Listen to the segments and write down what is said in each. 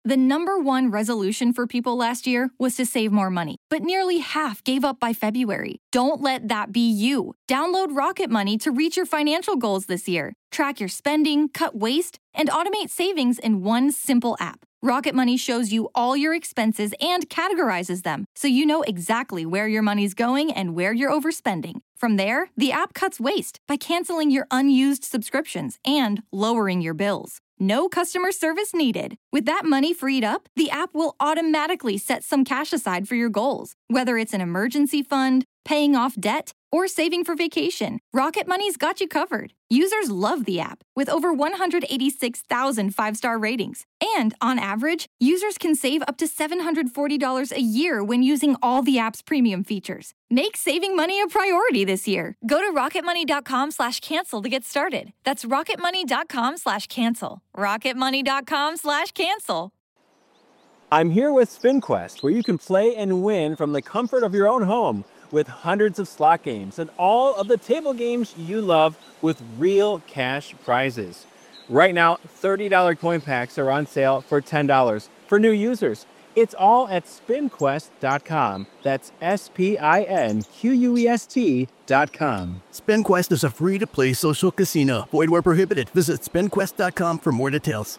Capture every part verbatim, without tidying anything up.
The number one resolution for people last year was to save more money, but nearly half gave up by February. Don't let that be you. Download Rocket Money to reach your financial goals this year. Track your spending, cut waste, and automate savings in one simple app. Rocket Money shows you all your expenses and categorizes them, so you know exactly where your money's going and where you're overspending. From there, the app cuts waste by canceling your unused subscriptions and lowering your bills. No customer service needed. With that money freed up, the app will automatically set some cash aside for your goals. Whether it's an emergency fund, paying off debt, or saving for vacation, Rocket Money's got you covered. Users love the app, with over one hundred eighty-six thousand five-star ratings. And on average, users can save up to seven hundred forty dollars a year when using all the app's premium features. Make saving money a priority this year. Go to rocketmoney.com slash cancel to get started. That's rocketmoney.com slash cancel. rocketmoney.com slash cancel. I'm here with SpinQuest, where you can play and win from the comfort of your own home with hundreds of slot games and all of the table games you love with real cash prizes. Right now, thirty dollars coin packs are on sale for ten dollars for new users. It's all at spin quest dot com. That's S P I N Q U E S T dot com. SpinQuest is a free-to-play social casino. Void where prohibited. Visit spin quest dot com for more details.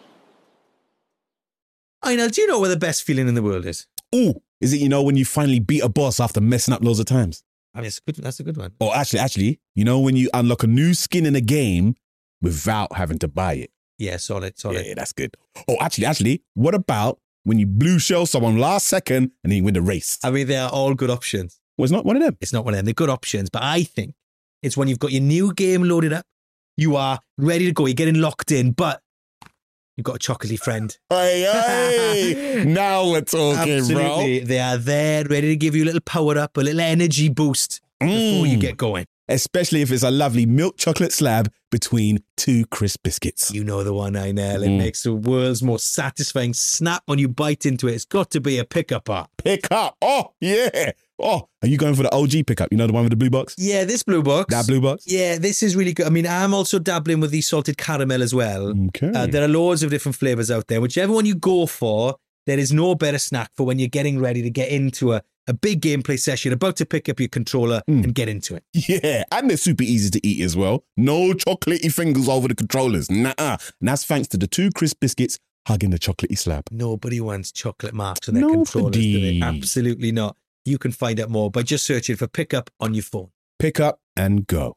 I know, do you know what the best feeling in the world is? Ooh, is it, you know, when you finally beat a boss after messing up loads of times? I mean, it's good, that's a good one. Or actually, actually, you know, when you unlock a new skin in a game without having to buy it. Yeah, solid, solid. Yeah, that's good. Oh, actually, actually, what about when you blue shell someone last second and then you win the race? I mean, they are all good options. Well, it's not one of them. It's not one of them. They're good options, but I think it's when you've got your new game loaded up, you are ready to go, you're getting locked in, but you've got a chocolatey friend. Hey, hey, now we're talking, Absolutely. bro. They are there, ready to give you a little power up, a little energy boost before Mm. you get going. Especially if it's a lovely milk chocolate slab between two crisp biscuits. You know the one, I know. It Mm. makes the world's most satisfying snap when you bite into it. It's got to be a pick-up bar. Pick up. Oh, yeah. Oh, are you going for the O G pickup? You know, the one with the blue box? Yeah, this blue box. That blue box? Yeah, this is really good. I mean, I'm also dabbling with the salted caramel as well. Okay. Uh, there are loads of different flavours out there. Whichever one you go for, there is no better snack for when you're getting ready to get into a, a big gameplay session, about to pick up your controller Mm. and get into it. Yeah, and they're super easy to eat as well. No chocolatey fingers over the controllers. Nuh-uh. And that's thanks to the two crisp biscuits hugging the chocolatey slab. Nobody wants chocolate marks on their Nobody. controllers, do they? Absolutely not. You can find out more by just searching for Pickup on your phone. Pick up and go.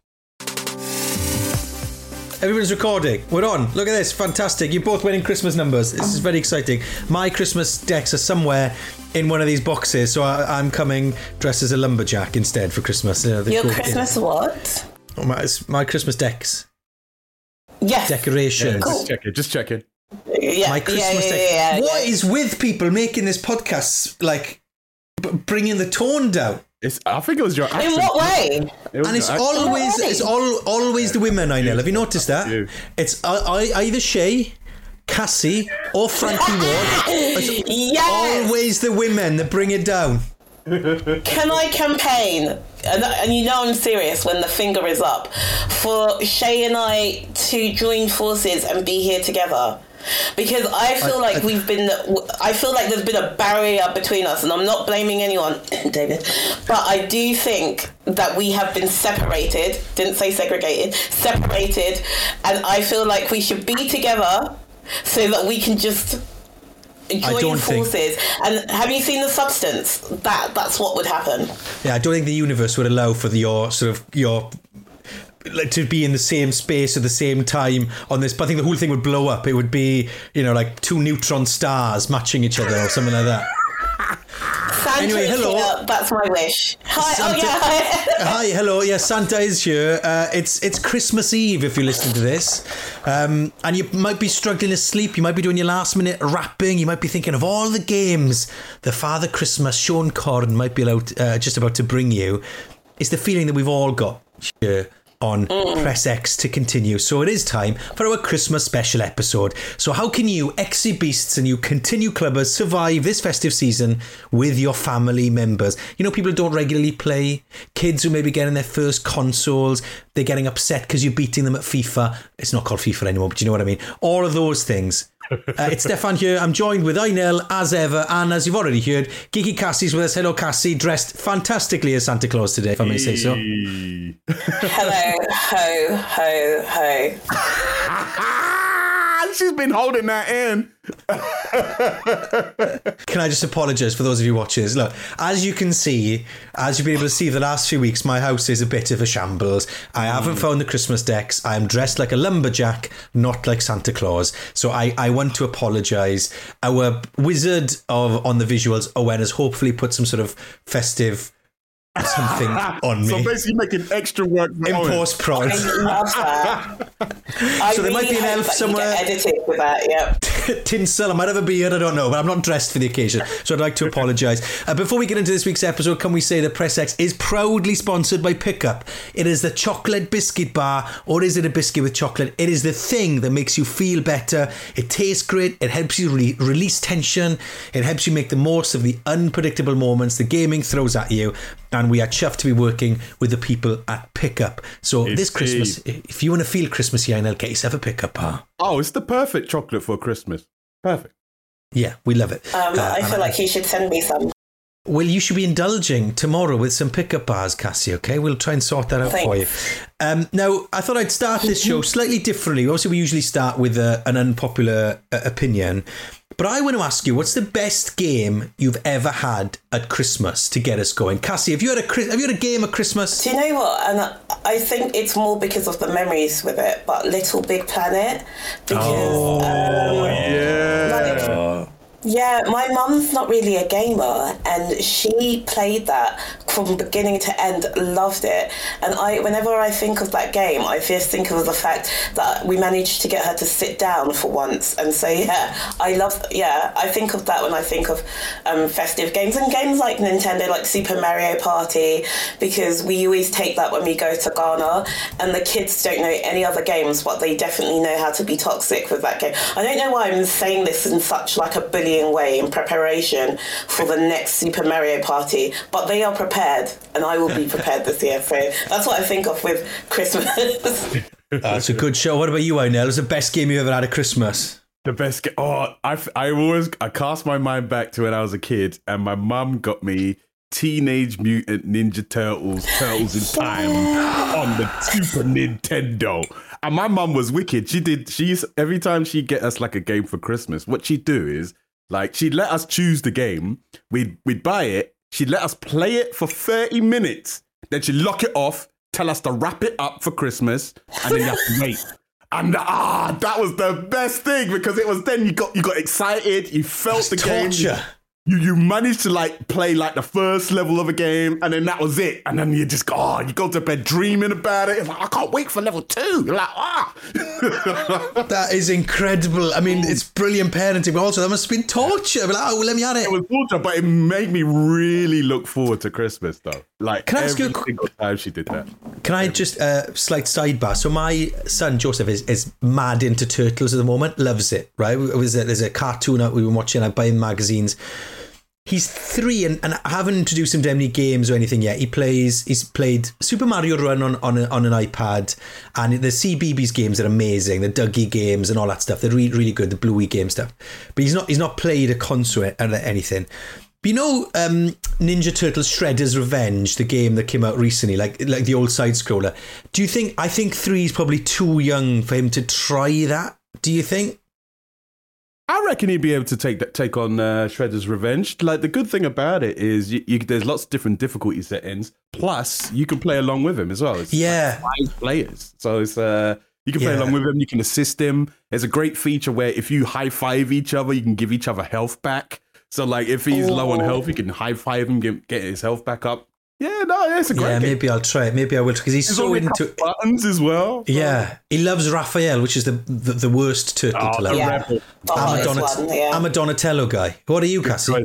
Everyone's recording. We're on. Look at this. Fantastic. You're both winning Christmas numbers. This is very exciting. My Christmas decks are somewhere in one of these boxes, so I, I'm coming dressed as a lumberjack instead for Christmas. You know, Your go- Christmas what? Oh, my, it's my Christmas decks. Yes. Decorations. Cool. Just check it. Just check it. Yeah, My Christmas yeah, decks. yeah, yeah, What yeah. is with people making this podcast, like, b- bringing the tone down? It's, I think it was your accent. In what way? It was And it's your accent. always Alright. it's all always the women, I know. Have you noticed that? You. It's uh, I, either Shay, Cassie, or Frankie Ward. It's Yes. always the women that bring it down. Can I campaign? And, and you know I'm serious when the finger is up for Shay and I to join forces and be here together. Because I feel I- like I- we've been, I feel like there's been a barrier between us, and I'm not blaming anyone, David, but I do think that we have been separated, didn't say segregated, separated, and I feel like we should be together so that we can just join don't think- forces. And have you seen The Substance? That That's what would happen. Yeah, I don't think the universe would allow for the, your sort of your like to be in the same space at the same time on this. But I think the whole thing would blow up. It would be, you know, like two neutron stars matching each other or something like that. Santa Anyway, is hello. here. That's my wish. Hi. Santa- Oh yeah. Hi. Hi, hello. Yeah, Santa is here. Uh, it's it's Christmas Eve if you listen to this, um, and you might be struggling to sleep. You might be doing your last minute wrapping. You might be thinking of all the games the Father Christmas, Sean Corn, might be allowed, uh, just about to bring you. It's the feeling that we've all got here on Press X to continue. So it is time for our Christmas special episode. So how can you, X Y Beasts and you continue clubbers, survive this festive season with your family members? You know, people who don't regularly play, kids who may be getting their first consoles, they're getting upset because you're beating them at FIFA. It's not called FIFA anymore, but you know what I mean. All of those things. Uh, it's Stefan here. I'm joined with Einel, as ever, and as you've already heard, Kiki Cassie's with us. Hello, Cassie, dressed fantastically as Santa Claus today, if I may say so. Hello, ho, ho, ho. She's been holding that in. Can I just apologise for those of you watching? Look, as you can see, as you've been able to see the last few weeks, my house is a bit of a shambles. I haven't mm. found the Christmas decks. I am dressed like a lumberjack, not like Santa Claus. So I, I want to apologise. Our wizard of on the visuals, Owen, has hopefully put some sort of festive something on me. So basically making extra work in post prod. I love that. I so there really might be an elf somewhere. Edited with that, yep. Tinsel, I might have a beard, I don't know, but I'm not dressed for the occasion, so I'd like to apologise. Uh, before we get into this week's episode, can we say that Press X is proudly sponsored by Pickup. It is the chocolate biscuit bar, or is it a biscuit with chocolate? It is the thing that makes you feel better. It tastes great, it helps you re- release tension, it helps you make the most of the unpredictable moments the gaming throws at you. And we are chuffed to be working with the people at Pickup. So it's this Christmas, cheap. If you want to feel Christmassy, I'll get yourself a Pickup bar. Oh, it's the perfect chocolate for Christmas. Perfect. Yeah, we love it. Um, uh, I feel like you should send me some. Well, you should be indulging tomorrow with some Pickup bars, Cassie, okay? We'll try and sort that out Thanks. for you. Um, now, I thought I'd start this show slightly differently. Obviously, we usually start with a, an unpopular uh, opinion. But I want to ask you, what's the best game you've ever had at Christmas to get us going? Cassie, have you had a have you had a game at Christmas? Do you know what? And I think it's more because of the memories with it, but Little Big Planet. Because, oh, um, yeah. Like, yeah, my mum's not really a gamer, and she played that from beginning to end, loved it. And I, whenever I think of that game, I just think of the fact that we managed to get her to sit down for once. And so, yeah, I love, yeah, I think of that when I think of um, festive games and games like Nintendo, like Super Mario Party, because we always take that when we go to Ghana, and the kids don't know any other games, but they definitely know how to be toxic with that game. I don't know why I'm saying this in such like a bullying way in preparation for the next Super Mario Party, but they are prepared, and I will be prepared this year. So that's what I think of with Christmas. That's a good show. What about you, Einel? What's the best game you ever had at Christmas? The best game. Oh, I I always I cast my mind back to when I was a kid, and my mum got me Teenage Mutant Ninja Turtles, Turtles in Time on the Super Nintendo. And my mum was wicked. She did. She's every time she'd get us like a game for Christmas, what she'd do is, like, she'd let us choose the game. We'd we'd buy it. She'd let us play it for thirty minutes. Then she'd lock it off, tell us to wrap it up for Christmas, and then you have to wait. And ah, that was the best thing, because it was then you got you got excited, you felt That's the torture. game. You you managed to like play like the first level of a game, and then that was it. And then you just go, oh, you go to bed dreaming about it. It's like, I can't wait for level two. You're like, ah. That is incredible. I mean, it's brilliant parenting, but also that must have been torture. Like, oh, well, let me at it. It was torture, but it made me really look forward to Christmas, though. Like, can I every ask you a, single time she did that. Can I just, uh, slight sidebar. So my son, Joseph, is, is mad into turtles at the moment. Loves it, right? It was a, there's a cartoon out we've been watching. I buy him magazines. He's three, and, and I haven't introduced him to any games or anything yet. He plays, he's played Super Mario Run on, on, a, on an iPad, and the C B B S games are amazing. The Dougie games and all that stuff, they're really, really good. The Bluey game stuff, but he's not, he's not played a console or anything. But you know, um, Ninja Turtles Shredder's Revenge, the game that came out recently, like like the old side scroller. Do you think? I think three is probably too young for him to try that. Do you think? I reckon he'd be able to take that, take on uh, Shredder's Revenge. Like, the good thing about it is you, you, there's lots of different difficulty settings. Plus, you can play along with him as well. It's yeah, like five players, so it's uh, you can play yeah. along with him. You can assist him. There's a great feature where if you high five each other, you can give each other health back. So, like, if he's oh. low on health, you can high five him, get, get his health back up. Yeah, no, it's a great Yeah, game. maybe I'll try it. Maybe I will, because he's There's so into buttons as well. Yeah, he loves Raphael, which is the the, the worst turtle oh, to love. Yeah. I'm, a Donat- one, yeah. I'm a Donatello guy. What are you, Cassie?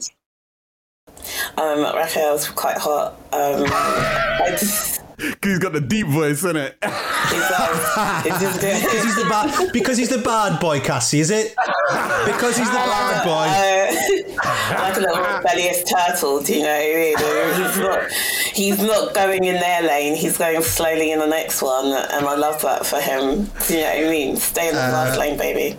Um, Raphael's quite hot. Um, I just... He's got the deep voice, isn't it? He does. It's just good. Because he's the bad. Because he's the bad boy, Cassie. Is it? Because he's the bad boy. Uh, like a little rebellious turtle. Do you know? He's not. He's not going in their lane. He's going slowly in the next one, and I love that for him. Do you know what I mean? Stay in the uh, last lane, baby.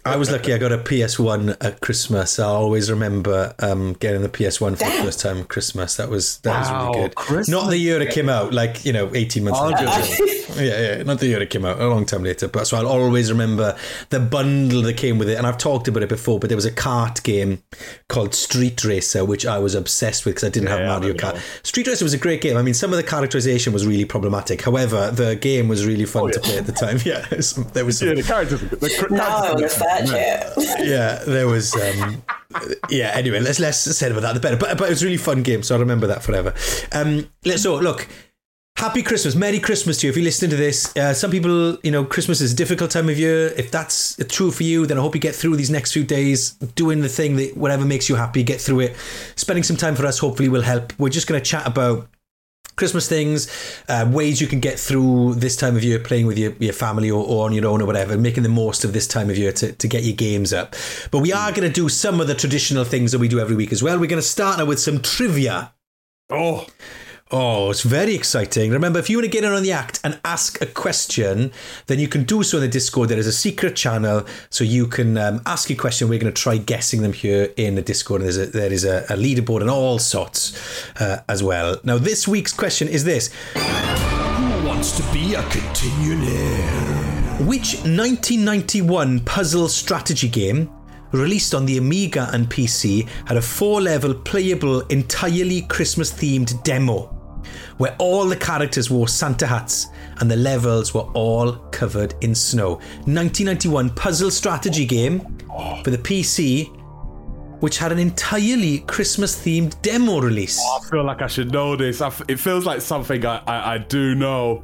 I was lucky. I got a P S one at Christmas. I always remember um, getting the P S one for the first time at Christmas. That was that was Wow, really good. Christmas. Not the year it came out, like you know, eighteen months Oh, later. just- yeah, yeah, not the year it came out, a long time later. But so I'll always remember the bundle that came with it. And I've talked about it before, but there was a kart game called Street Racer, which I was obsessed with because I didn't Yeah, have Mario I know. Kart. Street Racer was a great game. I mean, some of the characterization was really problematic. However, the game was really fun to play at the time. Yeah, there was some, Yeah, the characters. The characters Now I want to search it. yeah, there was. Um, yeah. Anyway, let's less said about that, the better. But but it was a really fun game, so I remember that forever. Um, let's so look. Happy Christmas, Merry Christmas to you. If you're listening to this, uh, some people, you know, Christmas is a difficult time of year. If that's true for you, then I hope you get through these next few days doing the thing that whatever makes you happy. Get through it. Spending some time for us hopefully will help. We're just going to chat about Christmas things, uh, ways you can get through this time of year playing with your, your family or, or on your own or whatever, making the most of this time of year to, to get your games up. But we are going to do some of the traditional things that we do every week as well. We're going to start now with some trivia. Oh, Oh, it's very exciting. Remember, if you want to get in on the act and ask a question, then you can do so in the Discord. There is a secret channel, so you can um, ask a question. We're going to try guessing them here in the Discord. There's a, there is a, a leaderboard and all sorts uh, as well. Now, this week's question is this. Who wants to be a continuaire? Which nineteen ninety-one puzzle strategy game released on the Amiga and P C had a four-level playable, entirely Christmas-themed demo where all the characters wore Santa hats and the levels were all covered in snow? nineteen ninety-one puzzle strategy game for the P C, which had an entirely Christmas-themed demo release. I feel like I should know this. I f- it feels like something I, I, I do know.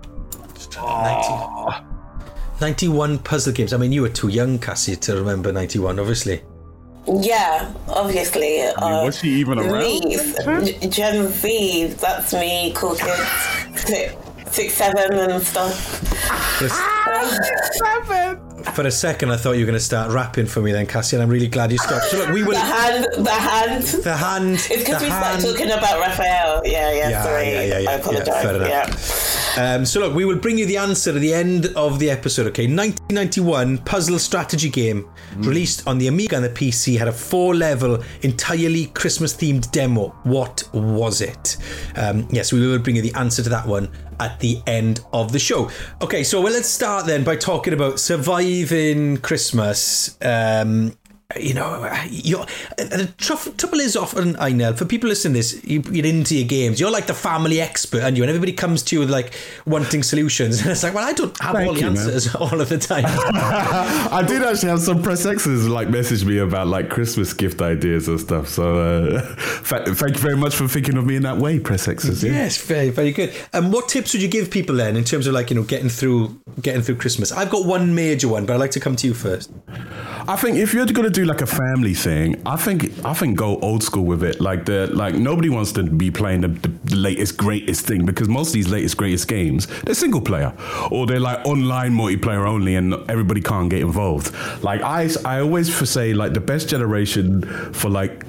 nineteen ninety-one puzzle games. I mean, you were too young, Cassie, to remember ninety-one, obviously. Yeah, obviously. I mean, uh, was she even around? Me, G- Gen Z, that's me, cool kids, six, six, seven and stuff. For a second, I thought you were going to start rapping for me then, Cassie, and I'm really glad you stopped. So look, we will... The hand, the hand. The hand. It's because the we hand. started talking about Raphael. Yeah, yeah, Yeah, sorry. yeah, yeah, yeah, I apologise. yeah, fair enough. Yeah. Um, so look, we will bring you the answer at the end of the episode, okay? nineteen ninety-one puzzle strategy game mm. released on the Amiga and the P C had a four-level, entirely Christmas-themed demo. What was it? Um, yes, we will bring you the answer to that one at the end of the show. Okay, so well, let's start then by talking about surviving Christmas. Um, you know, you're, the trouble is often, I know, for people listening to this, you, you're into your games. You're like the family expert, aren't you? And everybody comes to you with like wanting solutions. And it's like, well, I don't have Thank all the you, answers man. all of the time. I did actually have some press X's like message me about like Christmas gift ideas and stuff. So uh, th- thank you very much for thinking of me in that way, press X's. Yeah. Yes, very, very good. And um, what tips would you give people then in terms of like, you know, getting through getting through Christmas? I've got one major one, but I'd like to come to you first. I think if you're going to do like a family thing, I think I think go old school with it. Like the like nobody wants to be playing the, the, the latest greatest thing, because most of these latest greatest games, they're single player or they're like online multiplayer only, and everybody can't get involved. Like I I always say like the best generation for like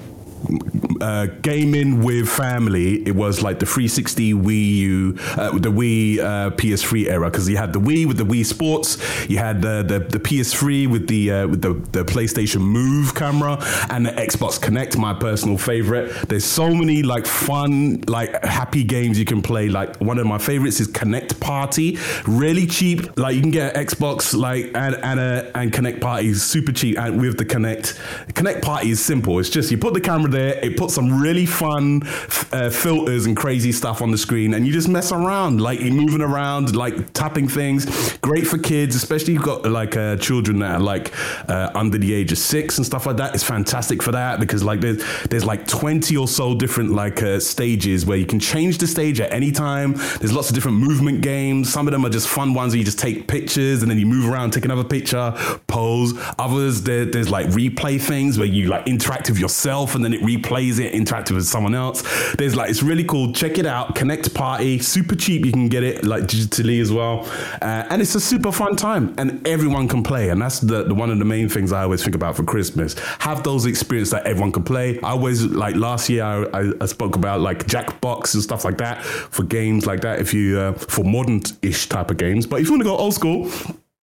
Uh, gaming with family, it was like the three sixty Wii U, uh, the Wii uh, P S three era, because you had the Wii with the Wii Sports, you had the the, the P S three with the uh, with the, the PlayStation Move camera, and the Xbox Kinect, my personal favorite. There's so many like fun, like happy games you can play. Like one of my favorites is Kinect Party, really cheap. Like you can get an Xbox like and and a and Kinect Party is super cheap, and with the Kinect Kinect Party is simple. It's just you put the camera there, it puts some really fun uh, filters and crazy stuff on the screen, and you just mess around, like you're moving around, like tapping things. Great for kids, especially if you've got like uh, children that are like uh, under the age of six and stuff like that. It's fantastic for that, because like there's there's like twenty or so different like uh, stages where you can change the stage at any time. There's lots of different movement games. Some of them are just fun ones where you just take pictures and then you move around, take another picture, pose. Others there, there's like replay things where you like interact with yourself and then it replays it, interact with someone else. There's like, it's really cool. Check it out. Kinect Party, super cheap. You can get it like digitally as well. Uh, and it's a super fun time and everyone can play. And that's the, the one of the main things I always think about for Christmas. Have those experiences that everyone can play. I always, like last year, I, I, I spoke about like Jackbox and stuff like that for games like that. If you, uh, for modern-ish type of games. But if you want to go old school,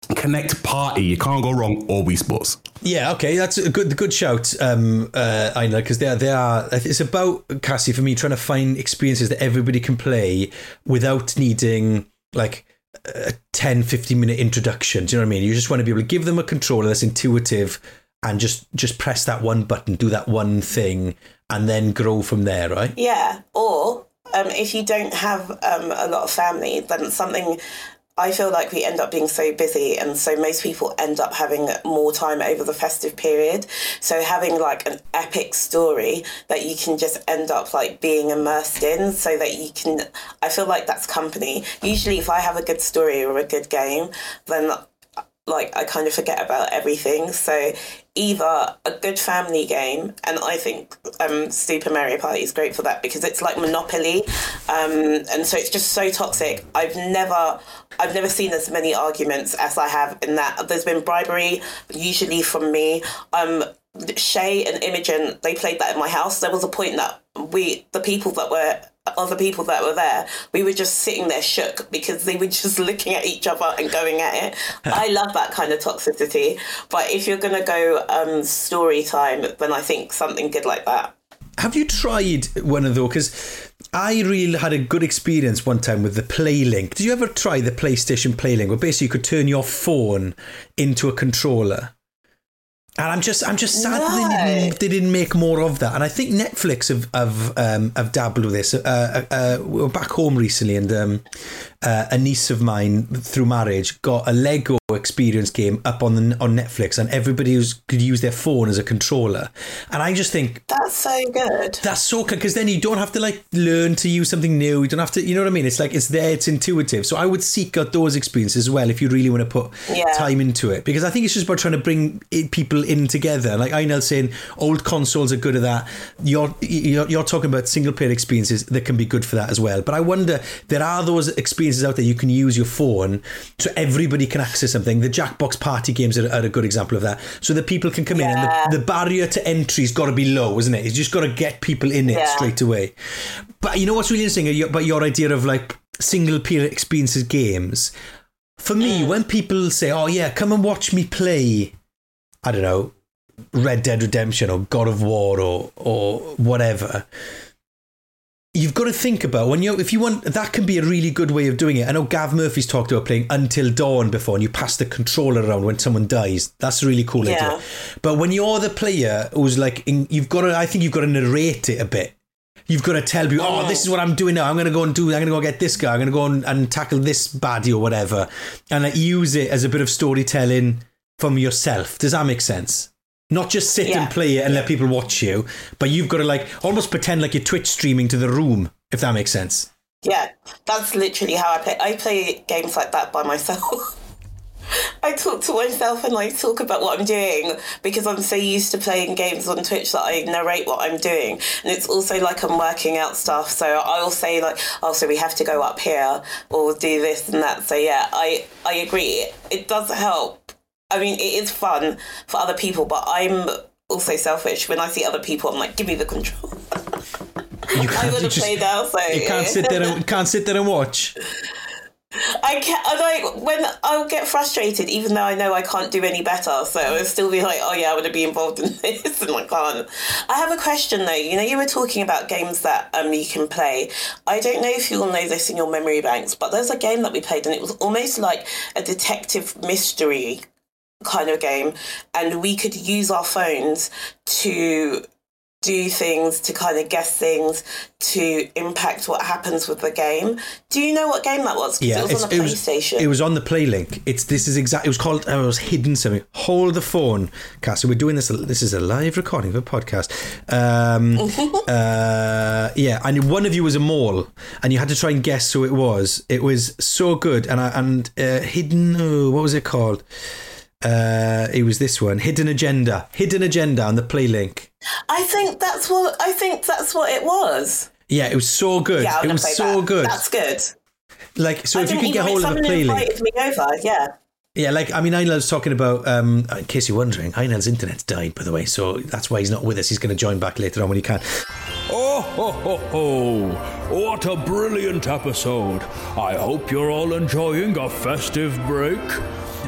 Connect Party. You can't go wrong. Or Wii Sports. Yeah, okay, that's a good good shout, um, uh, I know, because they are, they are, it's about, Cassie, for me, trying to find experiences that everybody can play without needing, like, a ten, fifteen minute introduction. Do you know what I mean? You just want to be able to give them a controller that's intuitive and just, just press that one button, do that one thing, and then grow from there, right? Yeah, or um, if you don't have um, a lot of family, then something... I feel like we end up being so busy, and so most people end up having more time over the festive period. So having like an epic story that you can just end up like being immersed in, so that you can, I feel like that's company. Usually if I have a good story or a good game, then like I kind of forget about everything. So either a good family game, and I think um, Super Mario Party is great for that because it's like Monopoly, um, and so it's just so toxic. I've never, I've never seen as many arguments as I have in that. There's been bribery, usually from me. Um, Shay and Imogen, they played that in my house. There was a point that we, the people that were, other people that were there, we were just sitting there shook because they were just looking at each other and going at it. I love that kind of toxicity. But if you're going to go um, story time, then I think something good like that. Have you tried one of those? Because I really had a good experience one time with the PlayLink. Did you ever try the PlayStation PlayLink, where basically you could turn your phone into a controller? And I'm just, I'm just sad no. that they didn't, they didn't make more of that. And I think Netflix have have, um, have dabbled with this. Uh, uh, we were back home recently, and um, uh, a niece of mine, through marriage, got a Lego experience game up on the, on Netflix, and everybody was, could use their phone as a controller. And I just think that's so good. That's so good, because then you don't have to like learn to use something new. You don't have to, you know what I mean? It's like it's there, it's intuitive. So I would seek out those experiences as well if you really want to put yeah. time into it, because I think it's just about trying to bring people in together. Like Einel's saying, old consoles are good at that. You're, you're you're talking about single player experiences that can be good for that as well. But I wonder, there are those experiences out there you can use your phone so everybody can access something. The Jackbox party games are, are a good example of that. So that people can come yeah. in, and the, the barrier to entry's got to be low, isn't it? It's just got to get people in it yeah. straight away. But you know what's really interesting about your idea of like single player experiences games? For me, mm. when people say, "Oh yeah, come and watch me play," I don't know, Red Dead Redemption or God of War or or whatever, you've got to think about when you if you want, that can be a really good way of doing it. I know Gav Murphy's talked about playing Until Dawn before, and you pass the controller around when someone dies. That's a really cool yeah. idea. But when you're the player who's like, in, you've got to, I think you've got to narrate it a bit. You've got to tell people, oh, this is what I'm doing now. I'm going to go and do, I'm going to go get this guy. I'm going to go and, and tackle this baddie or whatever. And like, use it as a bit of storytelling from yourself. Does that make sense? Not just sit yeah. and play it and let people watch you, but you've got to like almost pretend like you're Twitch streaming to the room, if that makes sense. Yeah, that's literally how I play. I play games like that by myself. I talk to myself and I talk about what I'm doing, because I'm so used to playing games on Twitch that I narrate what I'm doing. And it's also like I'm working out stuff. So I'll say like, oh, so we have to go up here or do this and that. So yeah, I, I agree. It does help. I mean, it is fun for other people, but I'm also selfish. When I see other people, I'm like, give me the control. You can't, I want to play now, so you can't sit there and can't sit there and watch. I can't. I like when I'll get frustrated, even though I know I can't do any better. So I'll still be like, oh yeah, I want to be involved in this, and I can't. I have a question though. You know, you were talking about games that um you can play. I don't know if you'll know this in your memory banks, but there's a game that we played, and it was almost like a detective mystery kind of game, and we could use our phones to do things, to kind of guess things, to impact what happens with the game. Do you know what game that was? Yeah, it was on the PlayStation. Was, it was on the PlayLink. It's this is exactly. It was called. Oh, it was Hidden something. Hold the phone, Cassie. We're doing this. This is a live recording of a podcast. Um, uh, yeah, and one of you was a mole, and you had to try and guess who it was. It was so good, and I, and uh, Hidden. Oh, what was it called? Uh, it was this one, Hidden Agenda. Hidden Agenda on the PlayLink. I think that's what I think that's what it was. Yeah, it was so good. Yeah, it was so that. good. That's good. Like, so I if you can get hold of a PlayLink. Invited me over, yeah. Yeah, like, I mean, Einel's talking about, um, in case you're wondering, Einel's internet's died, by the way, so that's why he's not with us. He's going to join back later on when he can. Oh, ho, ho, ho. What a brilliant episode. I hope you're all enjoying a festive break.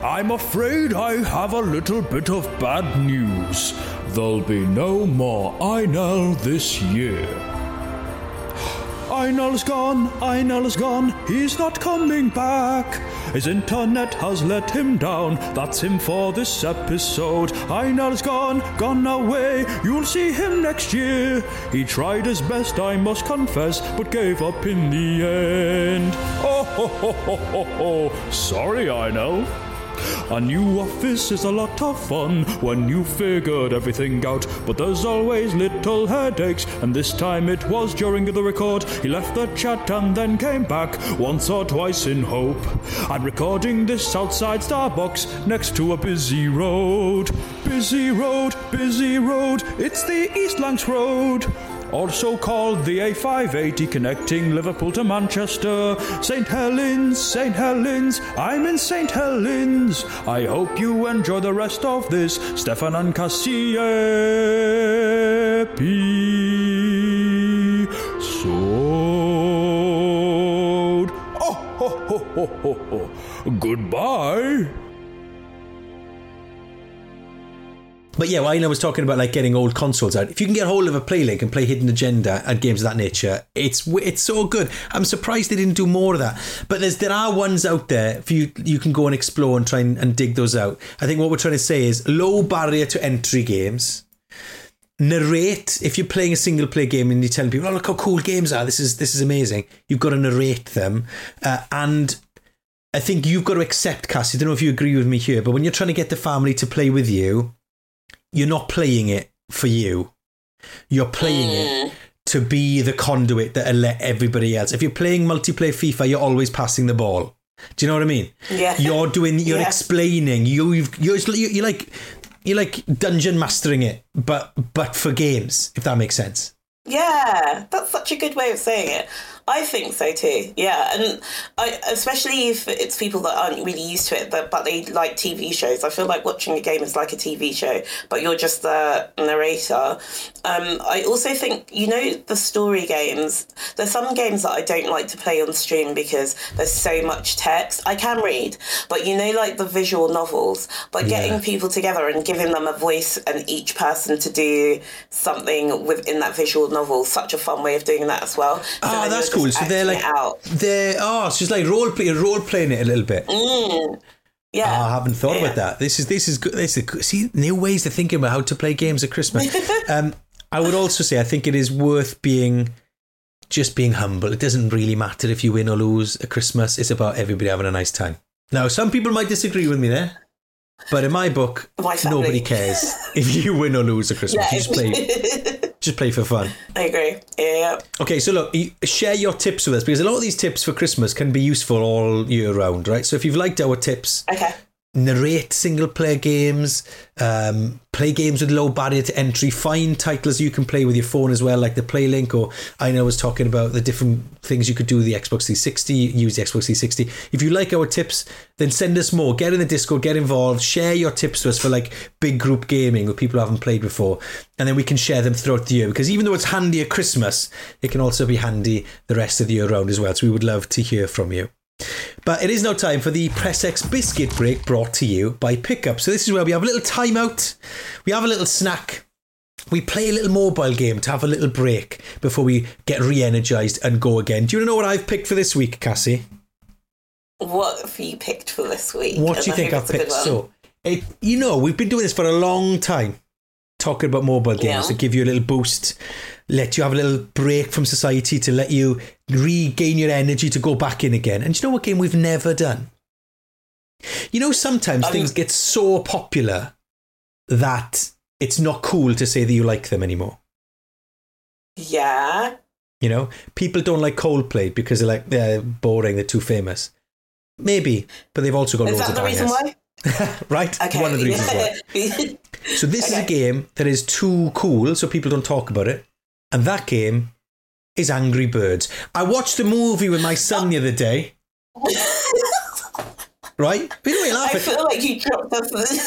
I'm afraid I have a little bit of bad news. There'll be no more Einel this year. Einel's gone, Einel's gone, he's not coming back. His internet has let him down, that's him for this episode. Einel's gone, gone away, you'll see him next year. He tried his best, I must confess, but gave up in the end. Oh, ho, ho, ho, ho, ho. Sorry, Einel. A new office is a lot of fun when you figured everything out, but there's always little headaches, and this time it was during the record. He left the chat and then came back once or twice in hope. I'm recording this outside Starbucks next to a busy road. Busy road, busy road, it's the East Lancs Road. Also called the A five eighty connecting Liverpool to Manchester. Saint Helens, Saint Helens, I'm in Saint Helens. I hope you enjoy the rest of this Stefan and Cassie episode. Oh, ho, ho, ho, ho, ho. Goodbye. But yeah, well, I was talking about like getting old consoles out. If you can get hold of a PlayLink and play Hidden Agenda and games of that nature, it's it's so good. I'm surprised they didn't do more of that. But there's there are ones out there for you. You can go and explore and try and, and dig those out. I think what we're trying to say is low barrier to entry games. Narrate. If you're playing a single player game and you're telling people, "Oh, look how cool games are! This is this is amazing." You've got to narrate them, uh, and I think you've got to accept, Cassie. I don't know if you agree with me here, but when you're trying to get the family to play with you, you're not playing it for you. You're playing mm. it to be the conduit that'll let everybody else. If you're playing multiplayer FIFA, you're always passing the ball. Do you know what I mean? Yeah. You're doing. You're yeah. explaining. You. You've. You're, you're like. You're like dungeon mastering it, but but for games. If that makes sense. Yeah, that's such a good way of saying it. I think so too. Yeah, and I, especially if it's people that aren't really used to it, but, but they like T V shows. I feel like watching a game is like a T V show, but you're just the narrator. Um, I also think, you know, the story games, there's some games that I don't like to play on stream because there's so much text. I can read, but you know, like the visual novels, but yeah. getting people together and giving them a voice and each person to do something within that visual novel, such a fun way of doing that as well. So oh, that's cool. So they're like, they're, oh, it's just like role play, role playing it a little bit. Mm. Yeah. Oh, I haven't thought yeah. about that. This is, this is good. This is good. See, new ways to thinking about how to play games at Christmas. um, I would also say, I think it is worth being, just being humble. It doesn't really matter if you win or lose at Christmas. It's about everybody having a nice time. Now, some people might disagree with me there, but in my book, my nobody cares if you win or lose at Christmas. Yeah. You just play. Just play for fun. I agree. Yeah. Okay, so look, share your tips with us, because a lot of these tips for Christmas can be useful all year round, right? So if you've liked our tips, okay, narrate single player games, um, play games with low barrier to entry, find titles you can play with your phone as well, like the PlayLink, or I know I was talking about the different things you could do with the Xbox three sixty, use the Xbox three sixty. If you like our tips, then send us more. Get in the Discord, get involved, share your tips to us for like big group gaming with people who haven't played before, and then we can share them throughout the year, because even though it's handy at Christmas, it can also be handy the rest of the year round as well. So we would love to hear from you. But it is now time for the Press X Biscuit Break, brought to you by Pickup. So this is where we have a little time out, we have a little snack, we play a little mobile game to have a little break before we get re-energised and go again. Do you want to know what I've picked for this week, Cassie? What have you picked for this week? What do you think I've picked? So, it, you know, we've been doing this for a long time, talking about mobile games yeah. to give you a little boost, let you have a little break from society, to let you regain your energy to go back in again. And do you know what game we've never done? You know, sometimes um, things get so popular that it's not cool to say that you like them anymore. Yeah. You know, people don't like Coldplay because they're like, they're boring, they're too famous. Maybe, but they've also got is loads of bangers. Is that the reason why? Right? Okay. One of the reasons why. So this okay. is a game that is too cool, so people don't talk about it. And that game is Angry Birds. I watched the movie with my son the other day. Right? I feel like you dropped us.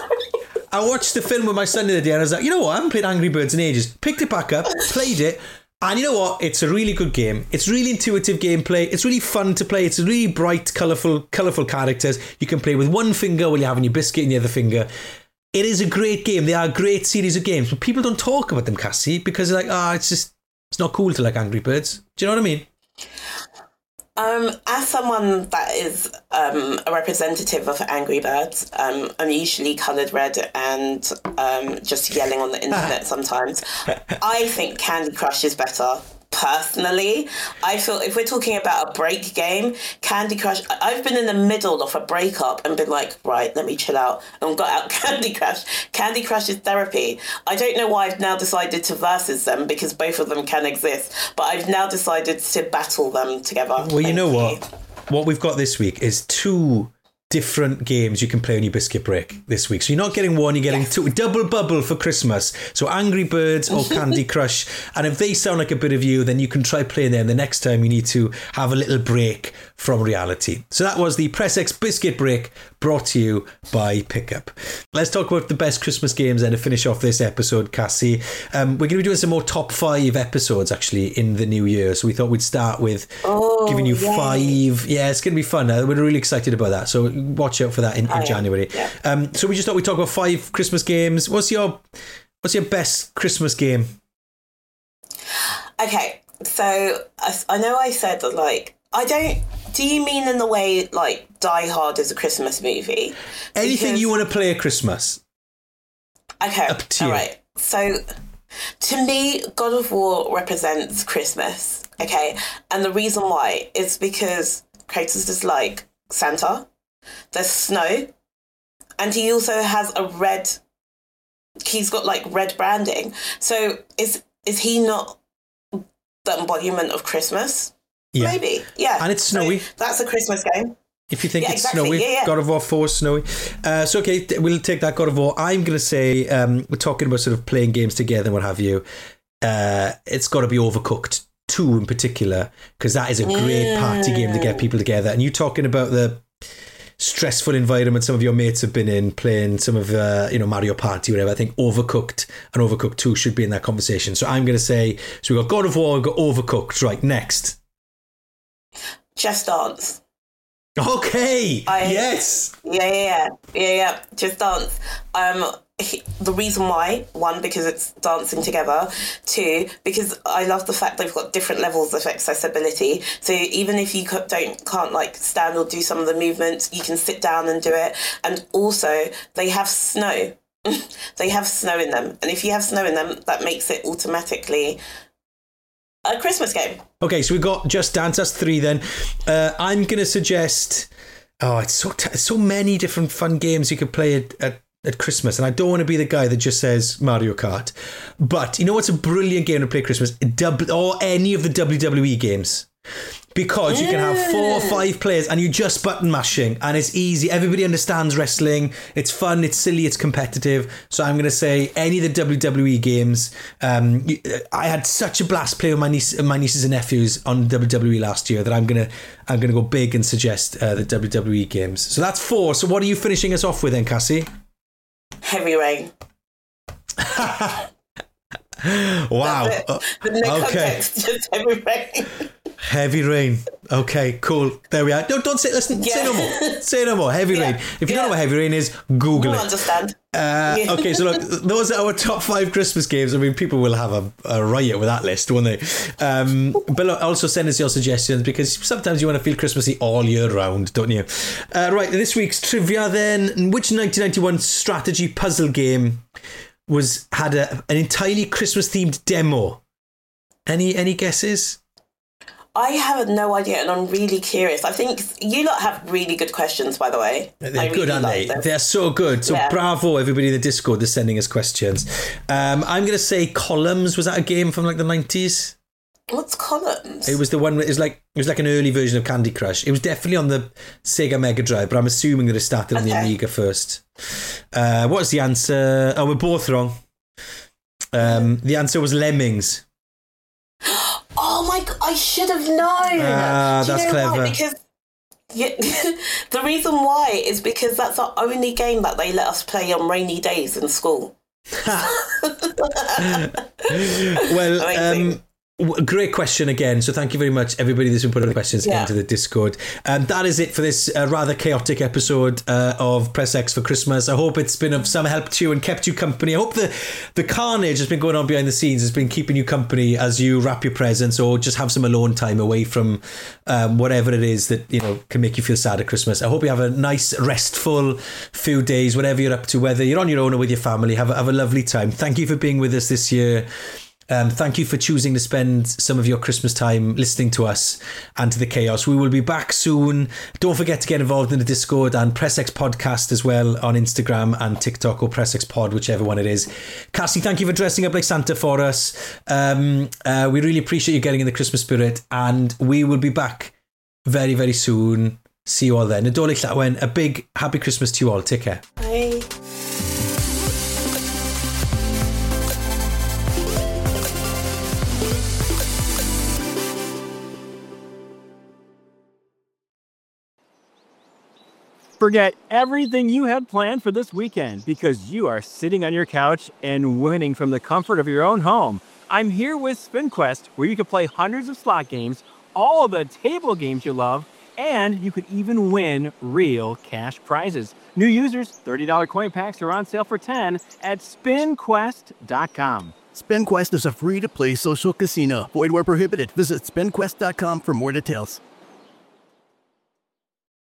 I watched the film with my son the other day, and I was like, you know what? I haven't played Angry Birds in ages. Picked it back up, played it, And you know what? It's a really good game. It's really intuitive gameplay. It's really fun to play. It's really bright, colourful, colourful characters. You can play with one finger while you're having your biscuit in the other finger. It is a great game. They are a great series of games, but people don't talk about them, Cassie, because they're like, ah, oh, it's just, it's not cool to like Angry Birds. Do you know what I mean? Um, as someone that is um, a representative of Angry Birds, um, I'm usually coloured red and um, just yelling on the internet sometimes. I think Candy Crush is better. Personally, I feel if we're talking about a break game, Candy Crush, I've been in the middle of a breakup and been like, right, let me chill out, and got out Candy Crush. Candy Crush is therapy. I don't know why I've now decided to versus them, because both of them can exist, but I've now decided to battle them together. Well, you Thank know you. what? What we've got this week is two different games you can play on your biscuit break this week. So you're not getting one, you're getting yes. two. Double bubble for Christmas. So Angry Birds or Candy Crush. And if they sound like a bit of you, then you can try playing them the next time you need to have a little break from reality. So that was the Press X Biscuit Break, brought to you by Pickup. Let's talk about the best Christmas games then to finish off this episode, Cassie. Um, we're going to be doing some more top five episodes actually in the new year. So we thought we'd start with oh, giving you yay. five. Yeah, it's going to be fun. Uh, we're really excited about that. So watch out for that in, in oh, January. Yeah. Um, so we just thought we'd talk about five Christmas games. What's your What's your best Christmas game? Okay, so I, I know I said that, like, I don't. Do you mean in the way like Die Hard is a Christmas movie? Anything because, you want to play at Christmas? Okay, all right. So to me, God of War represents Christmas. Okay, and the reason why is because Kratos is like Santa. There's snow, and he also has a red. He's got like red branding. So is is he not the embodiment of Christmas? Yeah. Maybe, yeah. And it's snowy. So that's a Christmas game. If you think yeah, it's exactly. snowy, yeah, yeah. God of War four snowy. Uh, so, okay, we'll take that God of War. I'm going to say, um, we're talking about sort of playing games together and what have you. Uh, it's got to be Overcooked two in particular, because that is a great mm. party game to get people together. And you talking about the stressful environment some of your mates have been in, playing some of, uh, you know, Mario Party, whatever. I think Overcooked and Overcooked two should be in that conversation. So I'm going to say, so we've got God of War, we've got Overcooked. Right, next. Just Dance. Okay. I, yes. Yeah, yeah, yeah, yeah, yeah. Just Dance. Um, he, the reason why, one, because it's dancing together. Two, because I love the fact they've got different levels of accessibility. So even if you don't can't like stand or do some of the movements, you can sit down and do it. And also, they have snow. They have snow in them, and if you have snow in them, that makes it automatically a Christmas game. Okay, so we've got Just Dance. That's three then. Uh, I'm going to suggest... Oh, it's so t- so many different fun games you could play at, at, at Christmas. And I don't want to be the guy that just says Mario Kart. But you know what's a brilliant game to play at Christmas? W- or any of the W W E games. Because you can have four or five players and you're just button mashing and it's easy. Everybody understands wrestling. It's fun, it's silly, it's competitive. So I'm going to say any of the W W E games. Um, I had such a blast playing with my, niece, my nieces and nephews on W W E last year that I'm going to I'm going to go big and suggest uh, the W W E games. So that's four. So what are you finishing us off with then, Cassie? Heavy Rain. Wow. No okay. Context, just Heavy Rain. Heavy Rain. Okay, cool. There we are. No, don't say. Listen. Yeah. Say no more. Say no more. Heavy yeah. Rain. If you yeah. don't know what Heavy Rain is, Google You'll it. Understand. Uh, yeah. Okay, so look, those are our top five Christmas games. I mean, people will have a, a riot with that list, won't they? Um, but look, also send us your suggestions because sometimes you want to feel Christmassy all year round, don't you? Uh, right, this week's trivia then. Which nineteen ninety-one strategy puzzle game was had a, an entirely Christmas themed demo? Any any guesses? I have no idea, and I'm really curious. I think you lot have really good questions, by the way. They're I good, really aren't like they? them. They're so good. So yeah. bravo, everybody in the Discord that's sending us questions. Um, I'm going to say Columns. Was that a game from like the nineties? What's Columns? It was the one. It was like it was like an early version of Candy Crush. It was definitely on the Sega Mega Drive, but I'm assuming that it started on okay. the Amiga first. Uh, what's the answer? Oh, we're both wrong. Um, the answer was Lemmings. Oh my God, I should have known. Ah, Do you that's know clever. Why? Because yeah, the reason why is because that's our only game that they let us play on rainy days in school. Well, um, Great question again. So thank you very much, everybody that's been putting questions Yeah. into the Discord. And um, that is it for this uh, rather chaotic episode uh, of Press X for Christmas. I hope it's been of some help to you and kept you company. I hope the, the carnage that's been going on behind the scenes has been keeping you company as you wrap your presents or just have some alone time away from um, whatever it is that, you know, can make you feel sad at Christmas. I hope you have a nice, restful few days, whatever you're up to, whether you're on your own or with your family. Have a, have a lovely time. Thank you for being with us this year. Um, thank you for choosing to spend some of your Christmas time listening to us and to the chaos. We will be back soon. Don't forget to get involved in the Discord and Press X Podcast as well on Instagram and TikTok, or Press X Pod, whichever one it is. Cassie, thank you for dressing up like Santa for us. Um, uh, we really appreciate you getting in the Christmas spirit, and we will be back very, very soon. See you all then. Nadolig Llawen, a big happy Christmas to you all. Take care. Bye. Forget everything you had planned for this weekend because you are sitting on your couch and winning from the comfort of your own home. I'm here with SpinQuest, where you can play hundreds of slot games, all of the table games you love, and you could even win real cash prizes. New users, thirty dollars coin packs are on sale for ten dollars at spin quest dot com. SpinQuest is a free-to-play social casino. Void where prohibited. Visit spin quest dot com for more details.